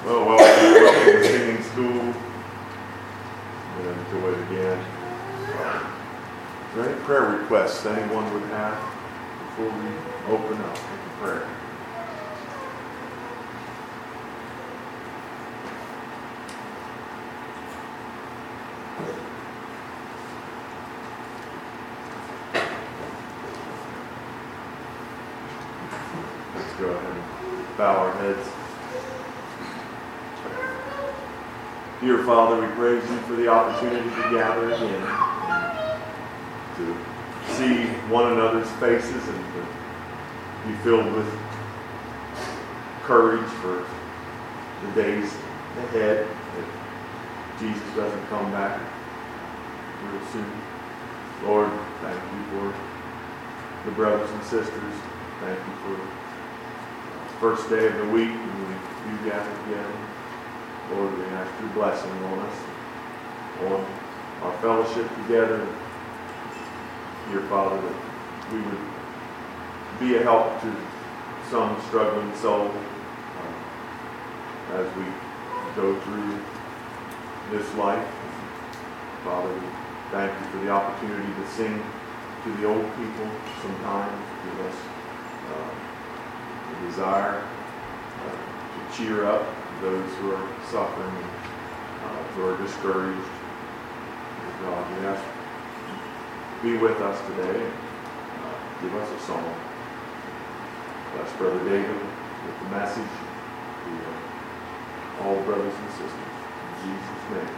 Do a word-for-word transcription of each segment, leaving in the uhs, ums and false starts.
Well, welcome, welcome to singing school. I'm going to enjoy it again. Uh, is there any prayer requests anyone would have before we open up with prayer? Let's go ahead and bow our heads. Dear Father, we praise you for the opportunity to gather again, to see one another's faces and to be filled with courage for the days ahead, if Jesus doesn't come back real soon. Lord, thank you for the brothers and sisters. Thank you for the first day of the week when we do gather together. Lord, we ask your blessing on us, on our fellowship together. Dear Father, that we would be a help to some struggling soul uh, as we go through this life. Father, we thank you for the opportunity to sing to the old people sometimes. Give us uh, the desire uh, to cheer up those who are suffering and uh, who are discouraged. God, we ask you be with us today and uh, give us a song. Bless Brother David with the message to uh, all brothers and sisters. In Jesus' name.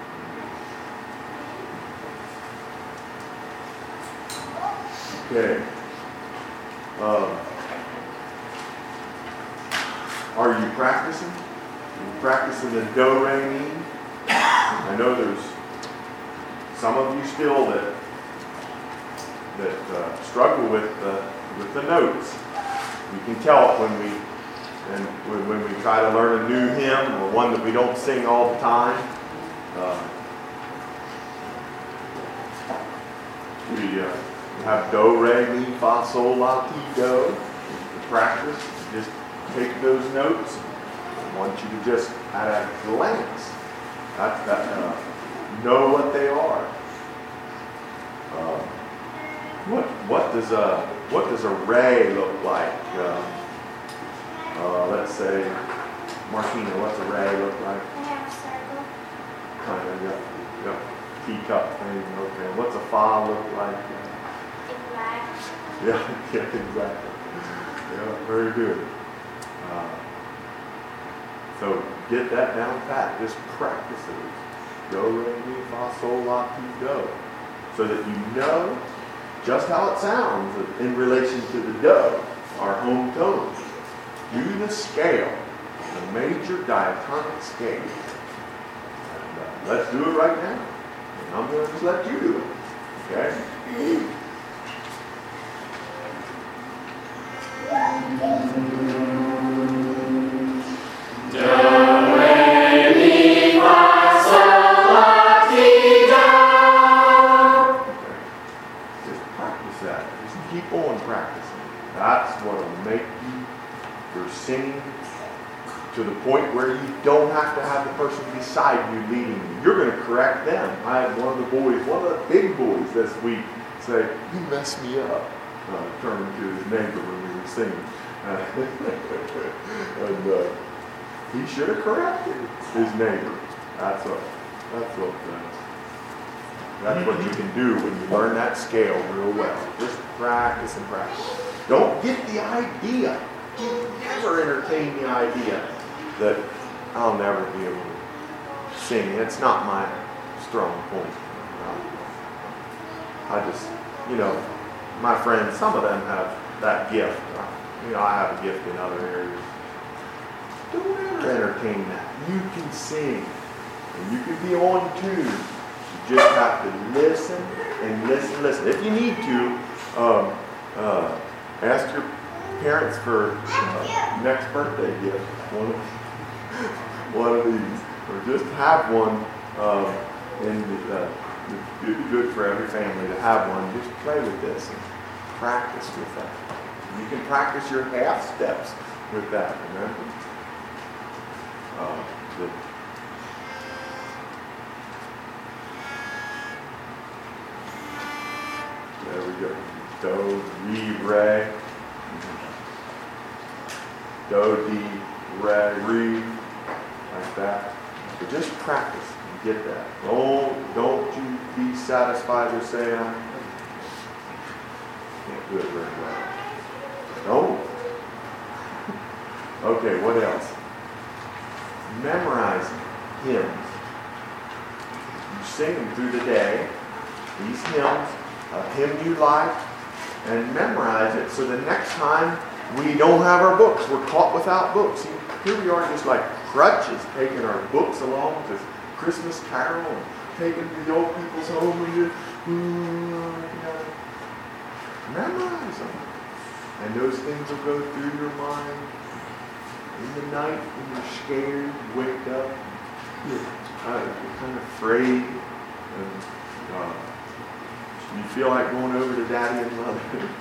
Okay. Uh, are you practicing? Practicing the do, re, mi. I know there's some of you still that that uh, struggle with uh, with the notes. We can tell it when we and when, when we try to learn a new hymn or one that we don't sing all the time. Uh, we uh, have do, re, mi, fa, sol, la, ti, do. To practice, just take those notes. I want you to just, at a glance, that, that, uh, know what they are. Uh, what what does a what does a ray look like? Uh, uh, let's say, Martina, what's a ray look like? I have a circle. Kind of, yeah, yeah, teacup thing. Okay, what's a fa look like? Big flag. Yeah, yeah, exactly. Yeah, very good. Uh, So get that down pat. Just practice it. Do, re, mi, fa, sol, la, ti, do. So that you know just how it sounds in relation to the do, our home tones. Do the scale, the major diatonic scale. And, uh, let's do it right now. And I'm going to just let you do it. Okay? Do, re, mi, fa, sol, la, ti, do. Okay. Just practice that. Just keep on practicing. That's what will make you your singing to the point where you don't have to have the person beside you leading you. You're going to correct them. I had one of the boys, one of the big boys this week, say, "You messed me up," uh, turning to his neighbor when we were singing. Uh, and uh, he should have corrected his neighbor. That's what. That's what. Uh, that's what you can do when you learn that scale real well. Just practice and practice. Don't get the idea. You never entertain the idea that I'll never be able to sing. It's not my strong point. I just, you know, my friends, some of them have that gift. You know, I have a gift in other areas. Don't ever entertain that. You can sing, and you can be on tune. You just have to listen and listen, listen. If you need to, um, uh, ask your parents for uh, next birthday gift. One of, one of these, or just have one. Um, and uh, it'd be good for every family to have one. Just play with this and practice with that. You can practice your half steps with that. Remember. Uh, Do, re, re. Do, di, re, re. Like that. But just practice and get that. Don't, don't you be satisfied with saying, I can't do it very well. Don't. Okay, what else? Memorizing hymns. You sing them through the day, these hymns, a hymn you like, and memorize it so the next time we don't have our books, we're caught without books. Here we are just like crutches, taking our books along to Christmas Carol and taking the old people's home and just, mm, you know, memorize them. And those things will go through your mind. In the night when you're scared, you wake up, you're, uh, you're kind of afraid, and uh, you feel like going over to Daddy and Mother,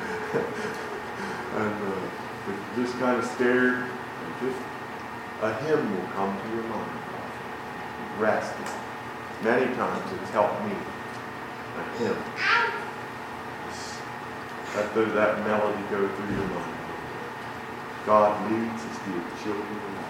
and uh, you're just kind of scared, and just a hymn will come to your mind. Rest. Many times it's helped me. A hymn. Just let the, that melody go through your mind. God leads his dear children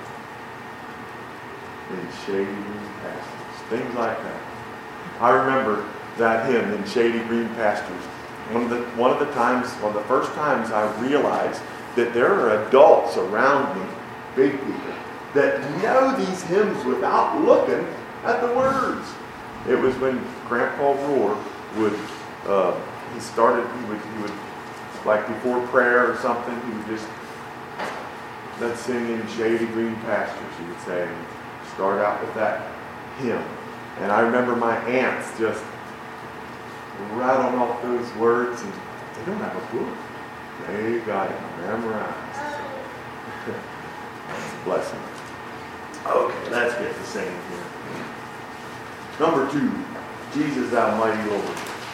in shady green pastures. Things like that. I remember that hymn, In Shady Green Pastures. One of the one of the times, one of the first times I realized that there are adults around me, big people, that know these hymns without looking at the words. It was when Grandpa Rohr would, uh, he started, he would, he would, like before prayer or something, he would just, let's sing In Shady Green Pastures, he would say, and start out with that hymn. And I remember my aunts just rattling off those words, and they don't have a book. They got it memorized. That's a blessing. Okay, let's get to singing here. Number two, Jesus, thou mighty Lord.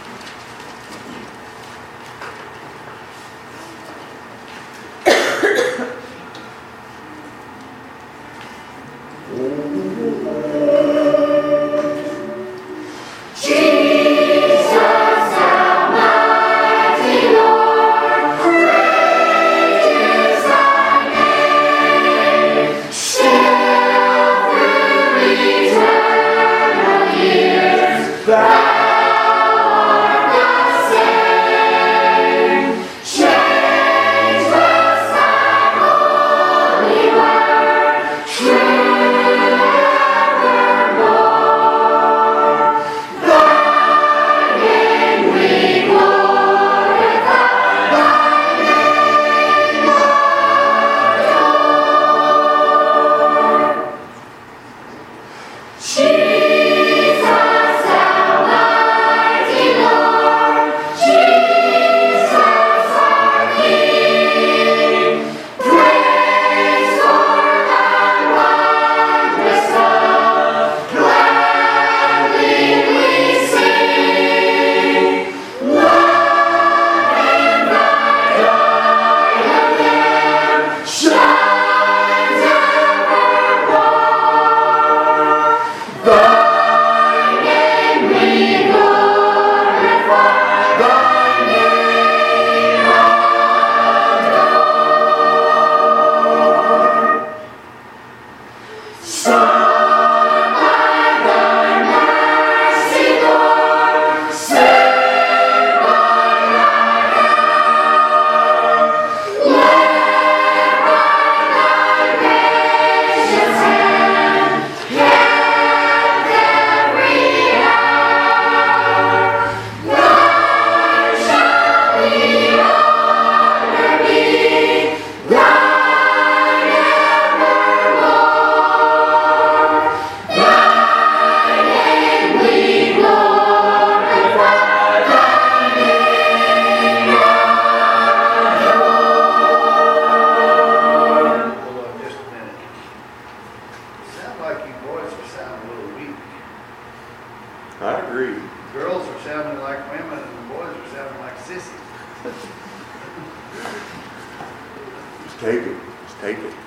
Take it. Just take it.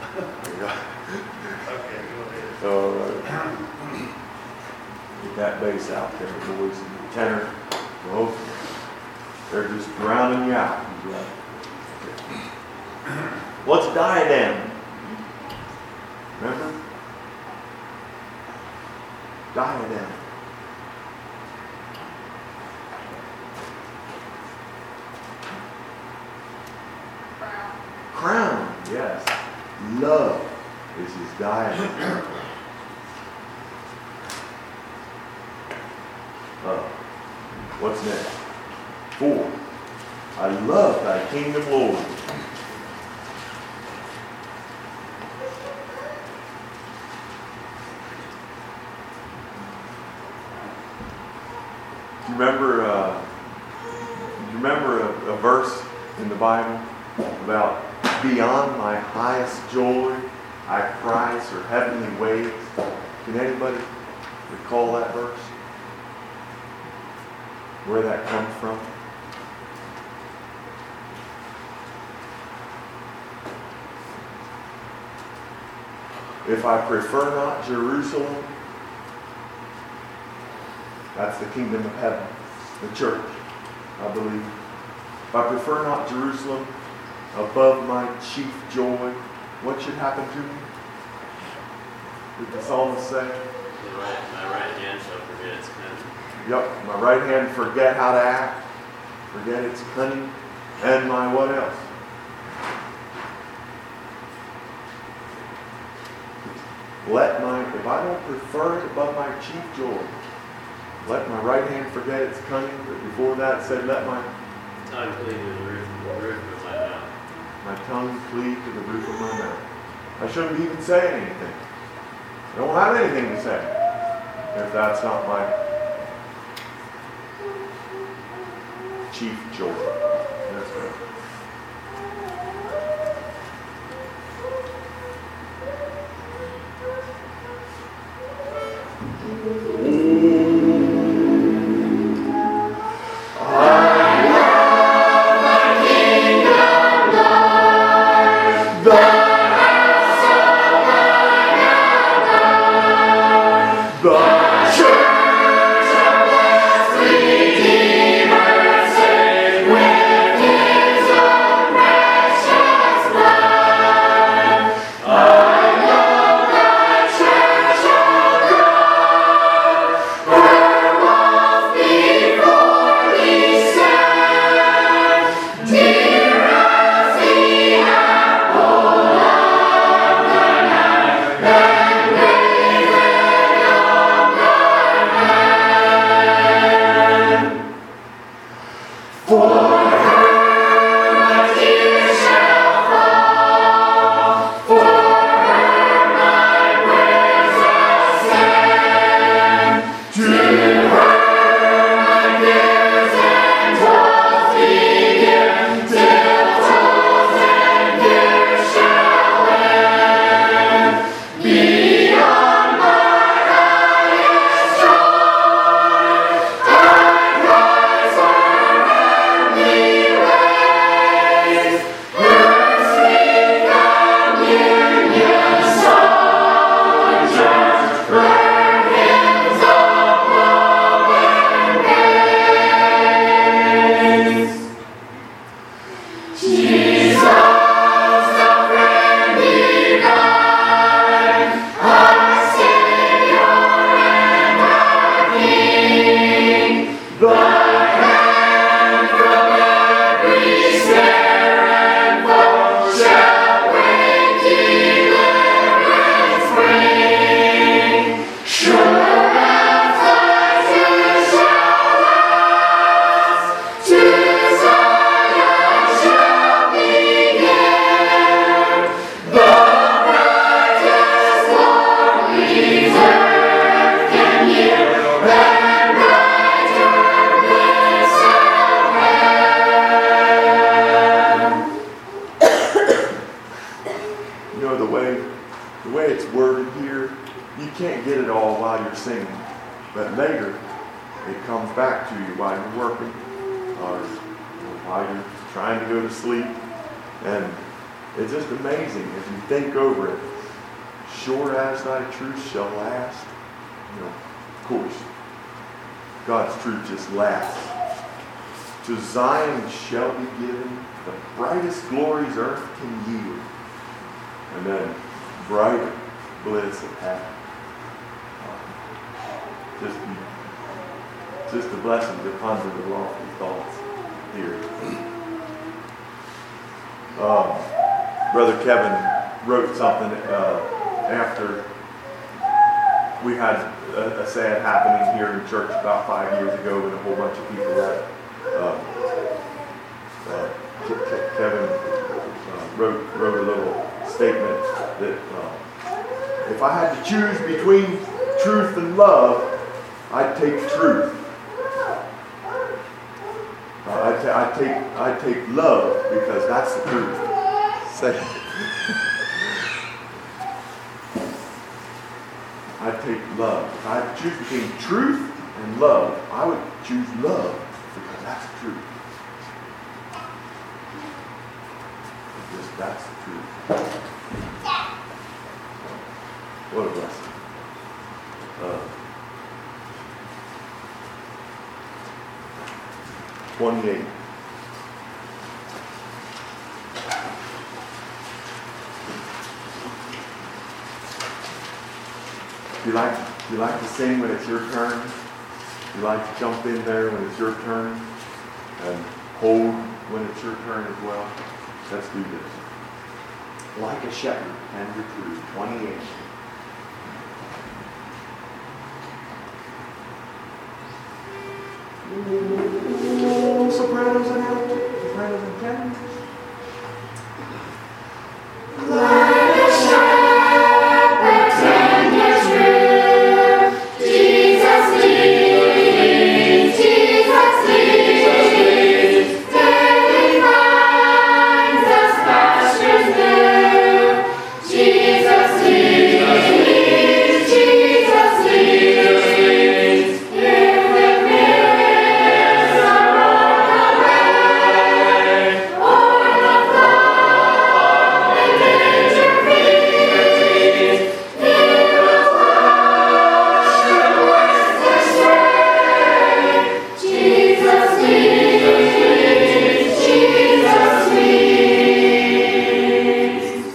Okay, go ahead. All right. Get that bass out there, boys. And the tenor. Go. They're just drowning you out. What's diadem? Remember? Diadem. Crown, yes. Love is his diadem. Uh, what's next? Four. I love thy kingdom, Lord. Do you remember? Uh, do you remember a, a verse in the Bible about beyond my highest joy, I prize her heavenly ways? Can anybody recall that verse? Where that comes from? If I prefer not Jerusalem, that's the kingdom of heaven, the church, I believe. If I prefer not Jerusalem above my chief joy, what should happen to me? Did the psalmist say? The right, my right hand shall forget its cunning. Yep, my right hand forget how to act, forget its cunning, and my what else? Let my, if I don't prefer it above my chief joy, let my right hand forget its cunning, but before that said, let my tongue cleave to the roof, the roof of my mouth. My tongue cleave to the roof of my mouth. I shouldn't even say anything. I don't have anything to say if that's not my chief joy. That's right. To Zion shall be given the brightest glories earth can yield. And then brighter bliss of heaven. Just, just a blessing to ponder the lofty thoughts here. Um, Brother Kevin wrote something uh, after we had a, a sad happening here in church about five years ago when a whole bunch of people left. Uh, uh, Ke- Ke- Kevin uh, wrote wrote a little statement that uh, if I had to choose between truth and love, I'd take truth. Uh, I'd, ta- I'd take I'd take love because that's the truth. Say it. I'd take love. If I had to choose between truth and love, I would choose love because that's the truth. Because that's the truth. What a blessing. Uh, twenty-eight. You like you like to sing when it's your turn? You like to jump in there when it's your turn and hold when it's your turn as well? Let's do this. Like a shepherd, tender true. twenty-eight. Ooh, sopranos and altos, sopranos and tenors. Like a shepherd, tender true, Jesus leads, Jesus leads, till He finds us pastures new. Jesus leads, Jesus leads, if the rivers are rolled away, or the flood the danger feeds, He will wash the worst astray. Jesus leads, Jesus leads.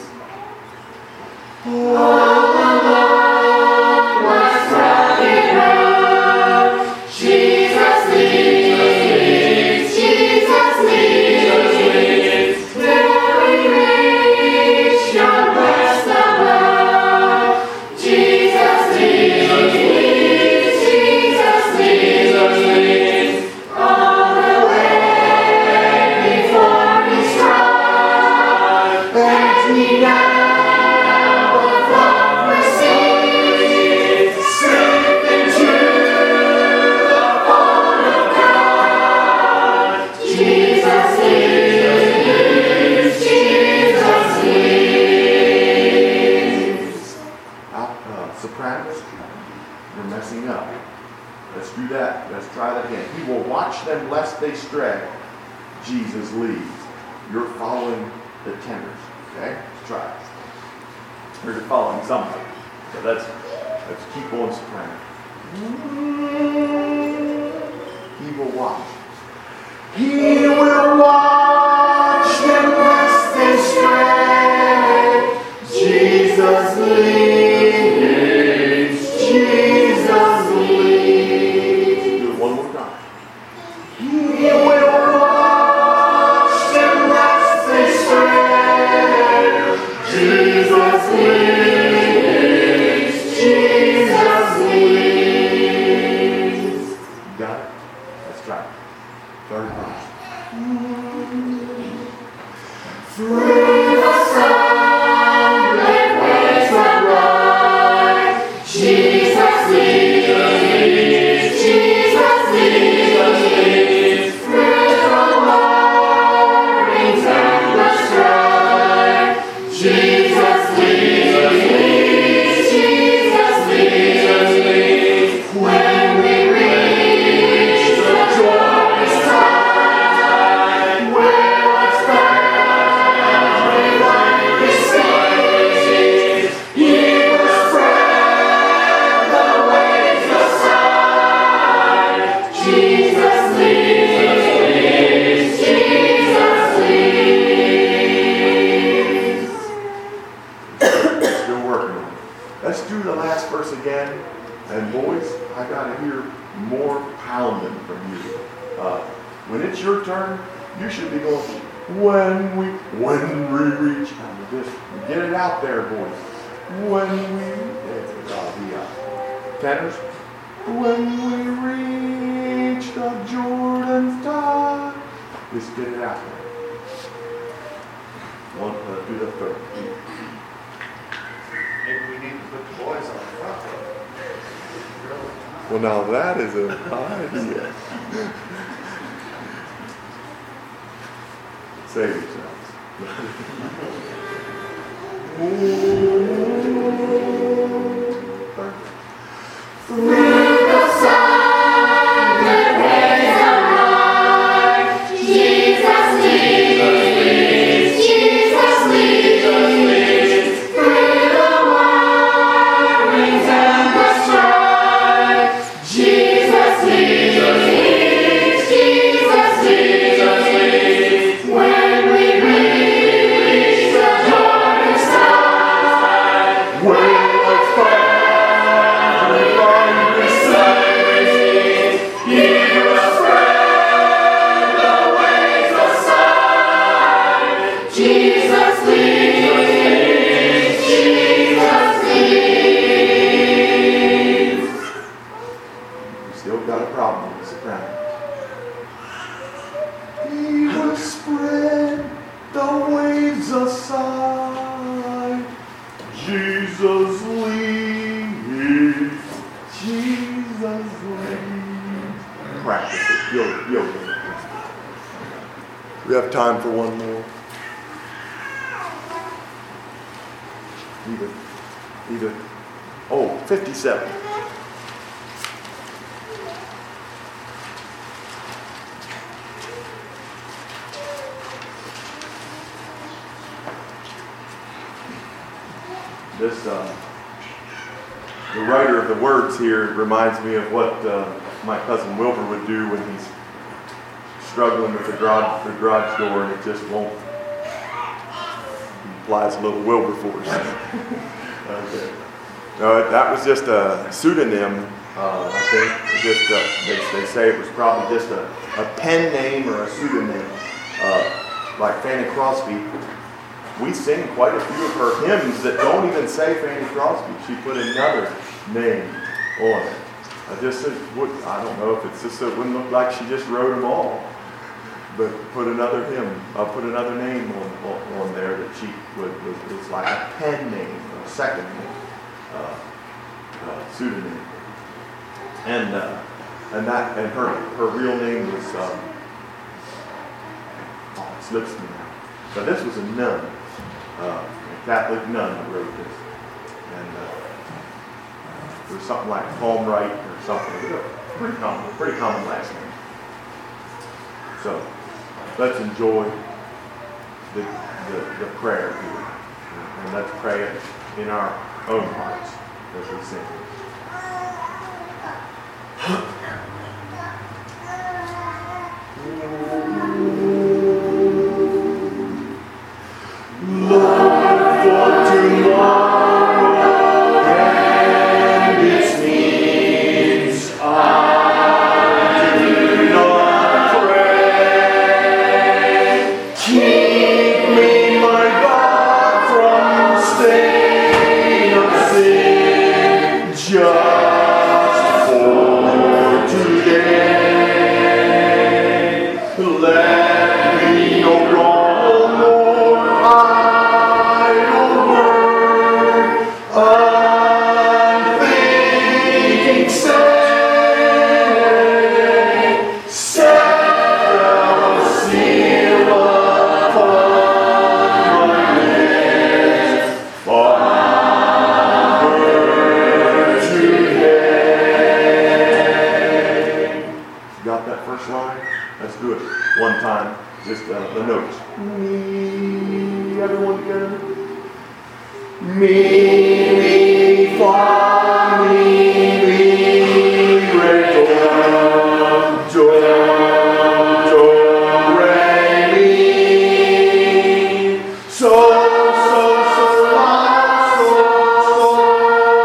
All along life's rugged road, Jesus leads, Jesus leads, till we reach your blessed abode. Jesus leads, Jesus leads, all the way before we strive, and He now the flock receives, safe into the fold of God. Jesus leads, Jesus leads. Out, uh, sopranos, you're messing up. Let's do that. Let's try that again. He will watch them lest they stray. Jesus leads. You're following the tenors. Okay? Let's try it. Or you're following something. So let's let's keep on soprano. He will watch. He will watch them lest they stray. Jesus leads, Jesus leads. Do it one more time. He will watch them lest they stray. Jesus leads, Jesus leads. You got it? Let's try it. Third verse. Let's do the last verse again. And boys, I got to hear more pounding from you. Uh, when it's your turn, you should be going, when we, when we reach, and just get it out there, boys. When we, uh, the uh, tenors, when we reach the Jordan's tide, just get it out there. One, uh, do the third. Maybe we need to put the boys on the front row. Well, now that is an idea. Save yourselves. Through the sun, the rays arise. Jesus leads, Jesus leads. Through the warrings and the strife, Jesus leads, Jesus leads. When we reach the Jordan side, When let's fight. Jesus leads, Jesus leads. You still got a problem with the soprano. He will spread the waves aside. Jesus leads, Jesus leads. Practice it. You'll, you'll get it. We have time for one more. Either, either, oh, fifty-seven. This, uh, the writer of the words here reminds me of what uh, my cousin Wilbur would do when he's struggling with the garage, the garage door and it just won't. He applies a little Wilberforce. Okay. No, that was just a pseudonym, uh, I think. Just uh, they, they say it was probably just a, a pen name or a pseudonym, uh, like Fanny Crosby. We sing quite a few of her hymns that don't even say Fanny Crosby. She put another name on it. I just said, what, I don't know if it's just so it wouldn't look like she just wrote them all, but put another hymn, uh, put another name on, on, on there that she would, was, was like a pen name or a second name, uh, uh, pseudonym. And uh, and that and her her real name was um, oh, it slips me now. But this was a nun, uh, a Catholic nun that wrote this, and uh, it was something like Palmright or something. It was a pretty common, pretty common last name. So let's enjoy the the, the prayer here, and let's pray it in our own hearts as we sing. Lord, for tomorrow and its needs, I do not pray. Keep me, my God, from stain of sin, just for today. Let me no wrong nor idle word, unthinking say, set thou a seal upon my lips, Father, today. Got that first line? Let's do it one time. Just uh, the notes. Me, everyone together. Me, me, fa, mi, mi, re, do, do, do, re, mi. So, so, so, la, so, so,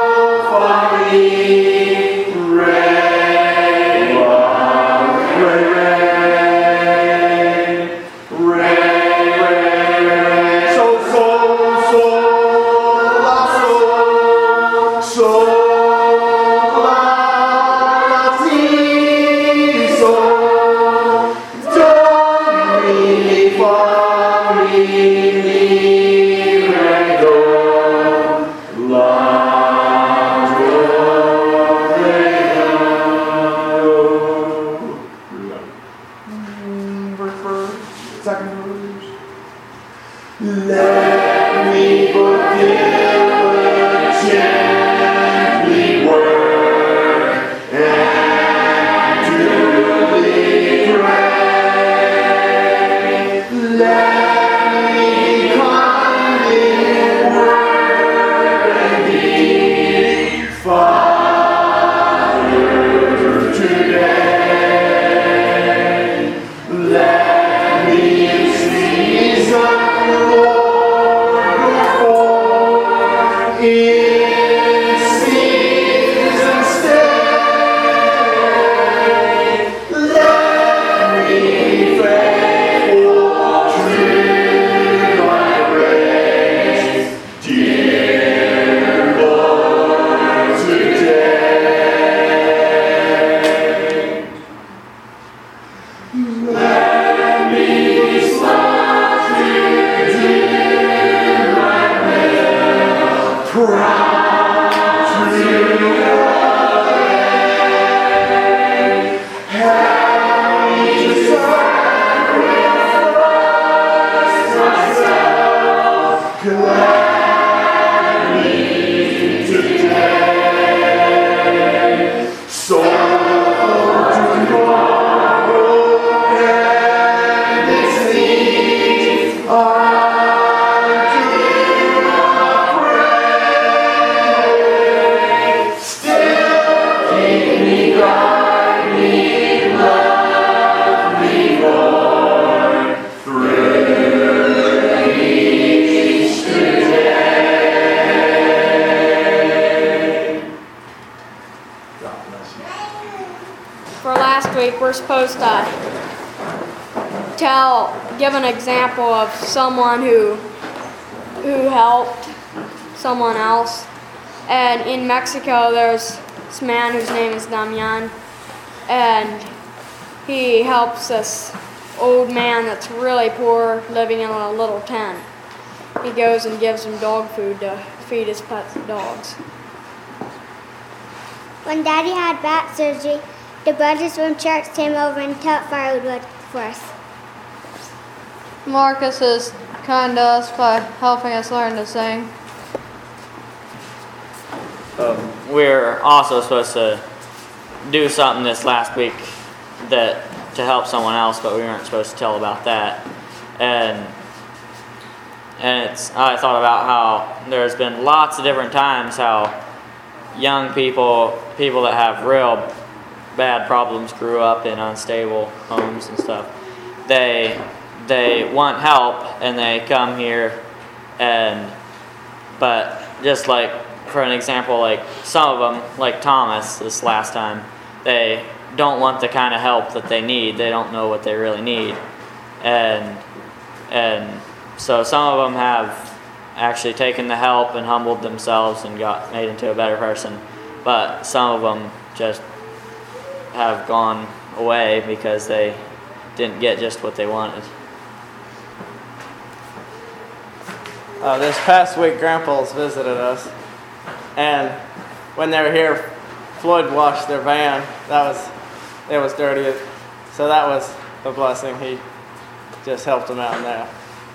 week, we're supposed to tell, give an example of someone who who helped someone else. And in Mexico, there's this man whose name is Damian, and he helps this old man that's really poor, living in a little tent. He goes and gives him dog food to feed his pets dogs. When Daddy had back surgery, the brothers from church came over and took firewood for us. Marcus is kind to us by helping us learn to sing. Um, we're also supposed to do something this last week that to help someone else, but we weren't supposed to tell about that. And and it's I thought about how there's been lots of different times how young people, people that have real bad problems, grew up in unstable homes and stuff. They they want help and they come here, and but just like for an example, like some of them, like Thomas this last time, they don't want the kind of help that they need. They don't know what they really need, and and so some of them have actually taken the help and humbled themselves and got made into a better person, but some of them just have gone away because they didn't get just what they wanted. Uh, this past week, Grandpa's visited us, and when they were here, Floyd washed their van. That was, it was dirty, so that was a blessing. He just helped them out in that.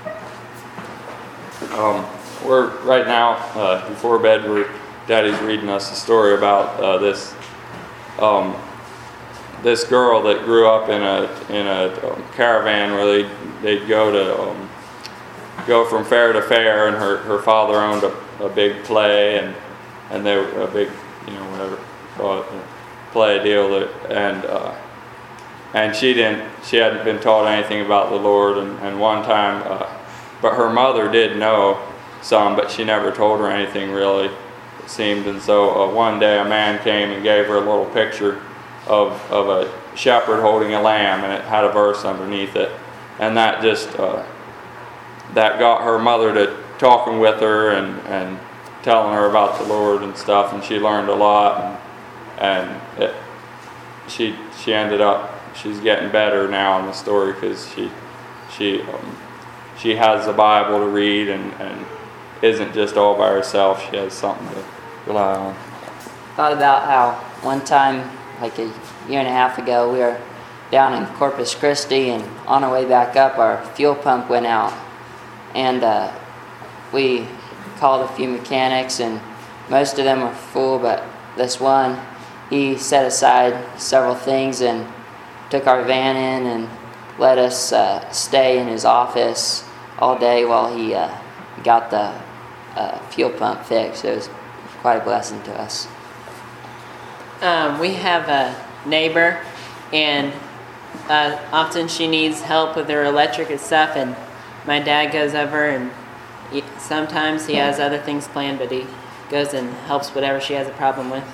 Um, we're right now uh, before bed. We're Daddy's reading us a story about uh, this um, this girl that grew up in a in a um, caravan where they they'd go to um, go from fair to fair, and her, her father owned a, a big play, and and they were a big, you know, whatever call it, play deal that, and uh, and she didn't she hadn't been taught anything about the Lord, and, and one time. Uh, But her mother did know some, but she never told her anything really, it seemed. And so uh, one day a man came and gave her a little picture of, of a shepherd holding a lamb, and it had a verse underneath it. And that just, uh, that got her mother to talking with her and, and telling her about the Lord and stuff, and she learned a lot. And, and it, she she ended up, she's getting better now in the story because she, she, um, She has the Bible to read and, and isn't just all by herself. She has something to rely on. Thought about how one time, like a year and a half ago, we were down in Corpus Christi, and on our way back up, our fuel pump went out. And uh, we called a few mechanics, and most of them were full, but this one, he set aside several things and took our van in and let us uh, stay in his office all day while he uh, got the uh, fuel pump fixed. It was quite a blessing to us. Um, we have a neighbor, and uh, often she needs help with her electric and stuff, and my dad goes over, and he, sometimes he has other things planned, but he goes and helps whatever she has a problem with.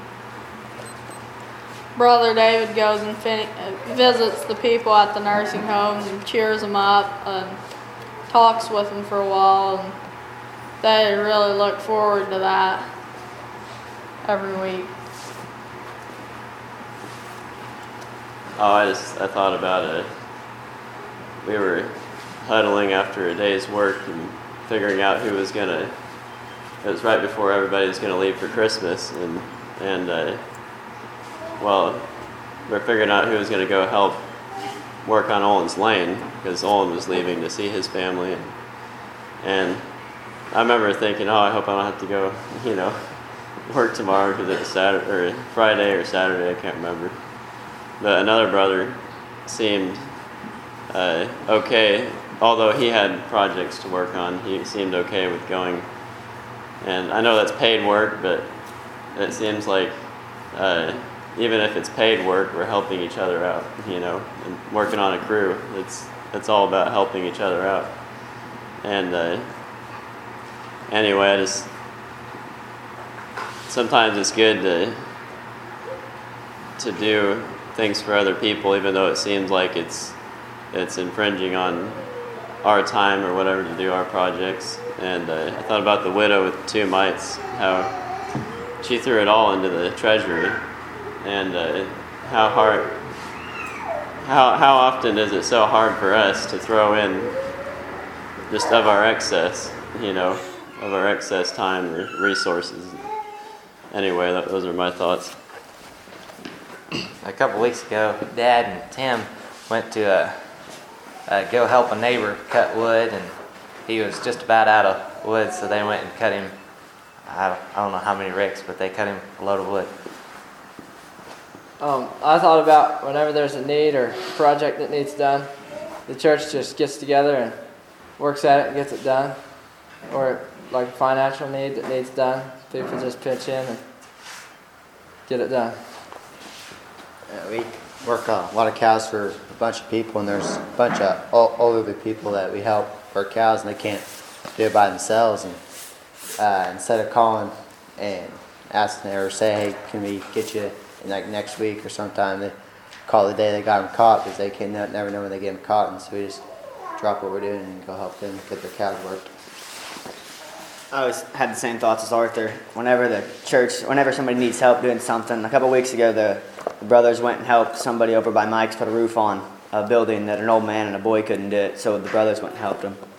Brother David goes and fin- visits the people at the nursing homes and cheers them up and talks with them for a while, and they really look forward to that every week. Oh, I just I thought about it. We were huddling after a day's work and figuring out who was gonna. It was right before everybody was gonna leave for Christmas, and and. Uh, Well, we're figuring out who was going to go help work on Olin's Lane, because Olin was leaving to see his family. And, and I remember thinking, oh, I hope I don't have to go, you know, work tomorrow because it's Saturday or Friday or Saturday, I can't remember. But another brother seemed uh, okay, although he had projects to work on. He seemed okay with going. And I know that's paid work, but it seems like uh, even if it's paid work, we're helping each other out, you know, and working on a crew. It's it's all about helping each other out. And uh, anyway, I just sometimes it's good to to do things for other people, even though it seems like it's it's infringing on our time or whatever to do our projects. And uh, I thought about the widow with two mites, how she threw it all into the treasury, and uh, how hard, how how often is it so hard for us to throw in just of our excess, you know, of our excess time or resources. Anyway, that, those are my thoughts. A couple weeks ago, Dad and Tim went to uh, uh, go help a neighbor cut wood, and he was just about out of wood, so they went and cut him, I don't, I don't know how many ricks, but they cut him a load of wood. Um, I thought about whenever there's a need or project that needs done, the church just gets together and works at it and gets it done. Or like a financial need that needs done, people just pitch in and get it done. Yeah, we work uh, a lot of cows for a bunch of people, and there's a bunch of all, all over people that we help for cows, and they can't do it by themselves. And uh, instead of calling and asking or say, hey, can we get you in like next week or sometime, they call the day they got them caught, because they can never know when they get them caught, and so we just drop what we're doing and go help them get their cows worked. I always had the same thoughts as Arthur. Whenever the church, whenever somebody needs help doing something, a couple of weeks ago, the, the brothers went and helped somebody over by Mike's put a roof on a building that an old man and a boy couldn't do it, so the brothers went and helped them.